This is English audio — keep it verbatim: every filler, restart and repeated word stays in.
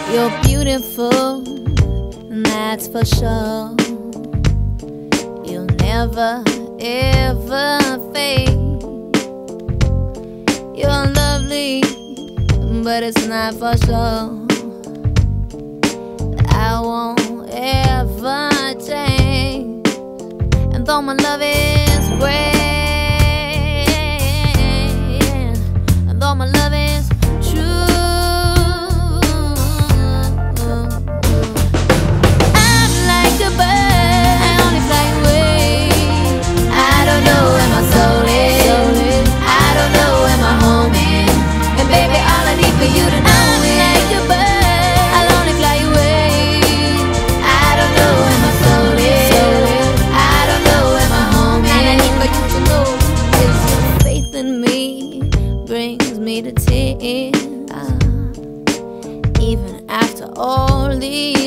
You're beautiful, that's for sure. You'll never, ever fade. You're lovely, but it's not for sure. I won't ever change. And though my love is great, and though my love is true, I'm like a bird, I only fly away. I don't know where my soul is, I don't know where my home is. And baby, all I need for you to know is I'm like a bird, I'll only fly away. I don't know where my soul is, I don't know where my home is. And I need for you to know is your faith in me brings me to tears. Even after all these